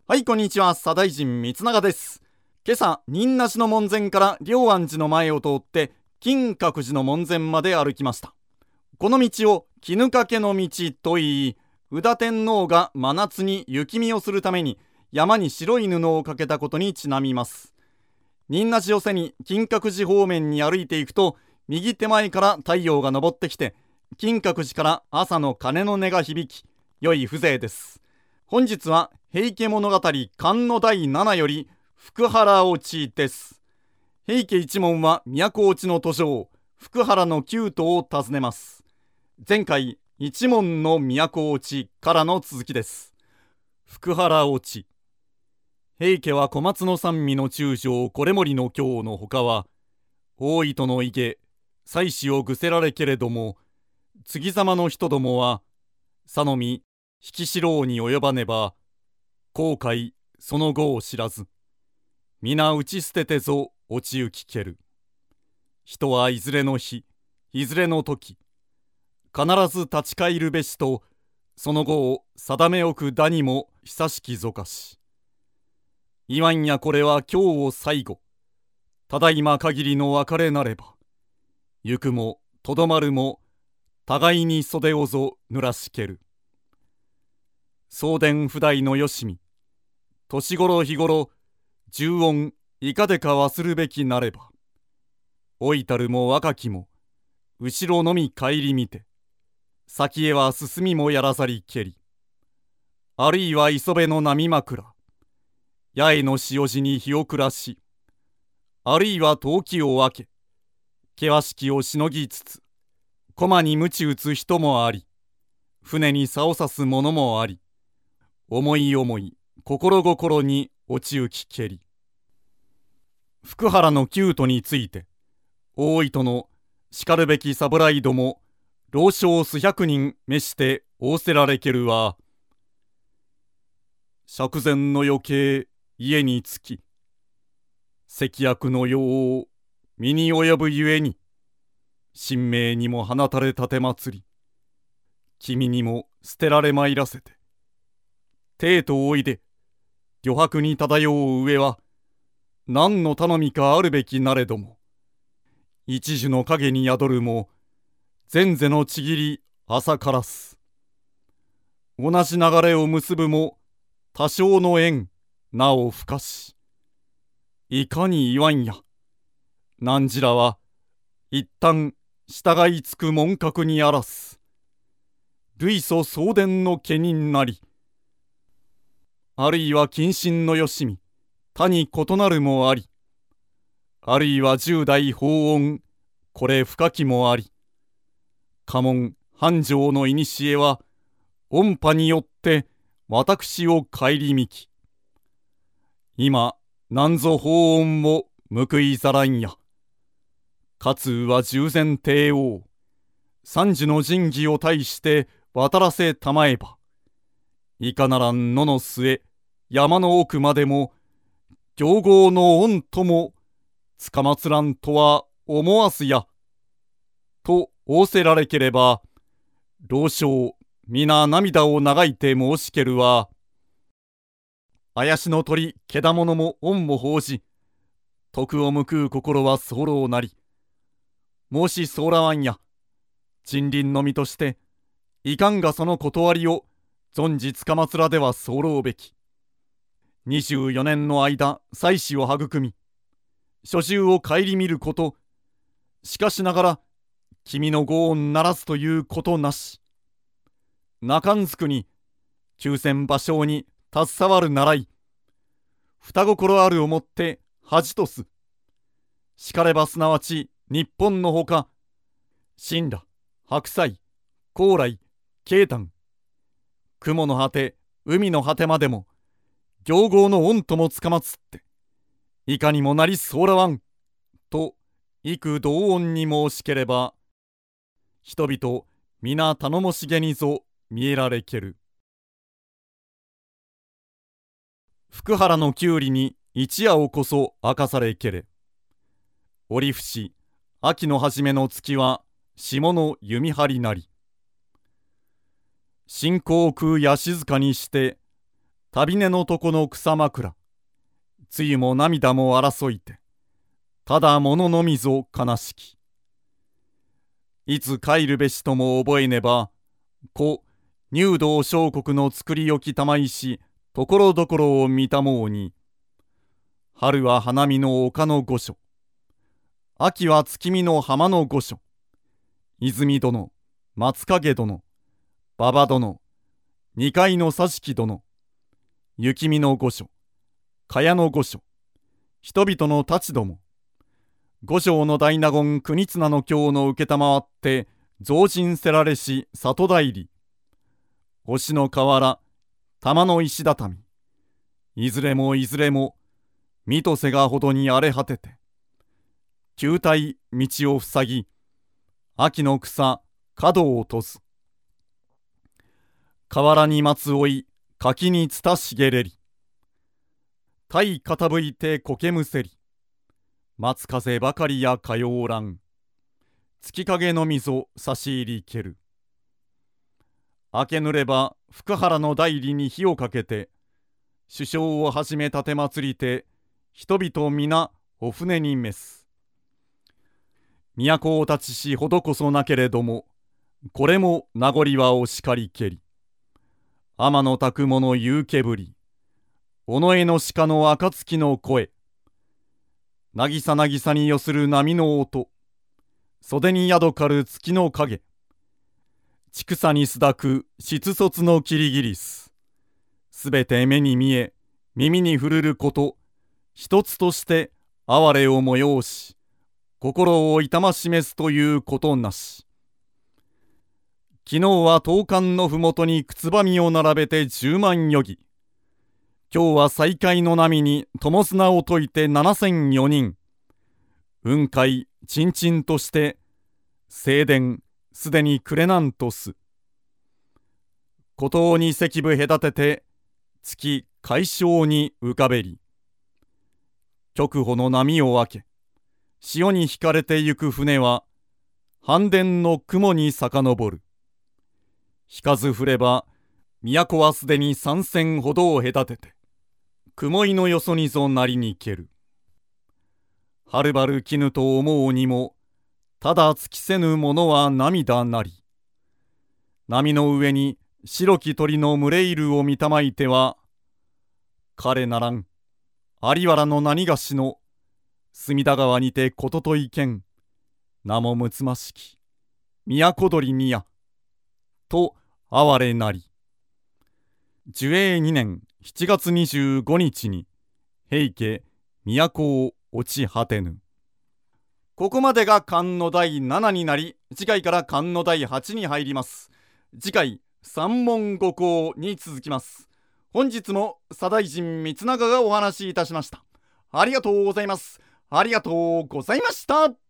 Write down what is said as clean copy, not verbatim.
はい、こんにちは。左大臣光永です。今朝、仁和寺の門前から龍安寺の前を通って金閣寺の門前まで歩きました。この道を絹掛けの道と言い、宇多天皇が真夏に雪見をするために山に白い布をかけたことにちなみます。仁和寺を背に金閣寺方面に歩いていくと、右手前から太陽が昇ってきて、金閣寺から朝の鐘の音が響き、良い風情です。本日は平家物語巻の第7より福原落ちです。平家一門は都落ちの途上、福原の旧都を訪ねます。前回、一門の都落ちからの続きです。福原落ち。平家は小松の三味の中将維盛の京のほかは、大糸の池、妻子をぐせられけれども、継様の人どもは、佐の実、引きしろうに及ばねば、後悔その後を知らず、皆打ち捨ててぞ落ち行きける。人はいずれの日、いずれの時、必ず立ち返るべしと、その後を定め置くだにも久しきぞかし。いわんやこれは今日を最後、ただいま限りの別れなれば、行くもとどまるも、互いに袖をぞ濡らしける。送電不代のよしみ、年頃日頃、重音いかでか忘るべきなれば、老いたるも若きも、後ろのみ顧みて、先へは進みもやらざりけり、あるいは磯辺の波枕、八重の塩地に日を暮らし、あるいは陶器を分け、険しきをしのぎつつ、駒に鞭打つ人もあり、船に竿さす者もあり、思い思い、心心に落ち行きけり。福原の旧都について、大糸のしかるべき侍ども、老少数百人召して仰せられけるは、釈然の余計家につき、関役の世を身に及ぶゆえに、神明にも放たれたて祭り、君にも捨てられまいらせて、帝都おいで、余白に漂う上は、何の頼みかあるべきなれども、一樹の影に宿るも、前世のちぎり朝からす。同じ流れを結ぶも、多少の縁、なお不可し。いかに言わんや。汝らは、一旦従いつく門格にあらす。類祖送電の家人なり、あるいは近親のよしみ、他に異なるもあり、あるいは十代法恩、これ深きもあり、家紋繁盛の古は、音波によって私を顧みき。今、なんぞ法恩も報いざらんや。かつは従前帝王、三樹の神器を対して渡らせたまえば、いかならん野の末、山の奥までも、行豪の恩とも、つかまつらんとは思わずや。と仰せられければ、老少、皆涙を流いて申しけるは、怪しの鳥、けだものも恩も報じ、徳を報う心は候なり。もしそうらわんや、人倫の身として、いかんがその断りを、存じつかまつらでは候べき。24年の間、妻子を育み、初秋を顧みること、しかしながら、君のご恩ならずということなし。中んずくに、休戦芭蕉に携わるならい、双心あるをもって恥とす。しかればすなわち日本のほか、神羅、白菜、高麗、慶丹、雲の果て、海の果てまでも、行豪の恩ともつかまつって、いかにもなりそうらわん、と、幾同音に申しければ、人々、皆頼もしげにぞ見えられける。福原のきゅうりに一夜をこそ明かされけれ。折節、秋の初めの月は、霜の弓張りなり。新興空や静かにして、 旅根の床の草枕、露も涙も争いて、ただ物のみぞ悲しき。いつ帰るべしとも覚えねば、故入道小国の作り置き玉石、ところどころを見たもうに、春は花見の丘の御所、秋は月見の浜の御所、泉殿、松影殿、馬場殿、二階の佐敷殿、雪見の御所、茅の御所、人々の立ちども、五章の大納言国綱の京の承って、増進せられし里帰り、押の河原、玉の石畳、いずれもいずれも、見とせがほどに荒れ果てて、旧体道を塞ぎ、秋の草、角を落とす。河原に松追い、柿につた茂れり。体傾いて苔むせり。松風ばかりやかようらん。月影の溝差し入りける。明けぬれば福原の代理に火をかけて、首相をはじめ立て祭りて、人々皆お船に召す。都を立ちしほどこそなけれども、これも名残はお叱りけり。天の宅物夕けぶり、尾上の鹿の暁の声。渚渚によする波の音。袖に宿かる月の影。千草にすだく質卒のキリギリス。すべて目に見え、耳に触るること、一つとして哀れを催し、心を痛ましめすということなし。昨日は東関のふもとに靴ばみを並べて10万余儀。今日は再会の波に友綱を解いて7004人。雲海ちんちんとして、静電すでに暮れなんとす。孤島に石部隔てて、月海上に浮かべり。極歩の波を分け、潮に引かれてゆく船は、半電の雲に遡る。引かず降れば、都はすでに3千ほどを隔てて、雲井のよそにぞなりにける。はるばる絹と思うにも、ただ尽きせぬものは涙なり。波の上に白き鳥の群れいるを見たまいては、彼ならん、有原の何がしの、隅田川にてことといけん、名もむつましき、都鳥にや、と哀れなり。寿永2年7月25日に、平家都を落ち果てぬ。ここまでが巻の第7になり、次回から巻の第8に入ります。次回、三問五考に続きます。本日も左大臣光長がお話しいたしました。ありがとうございます。ありがとうございました。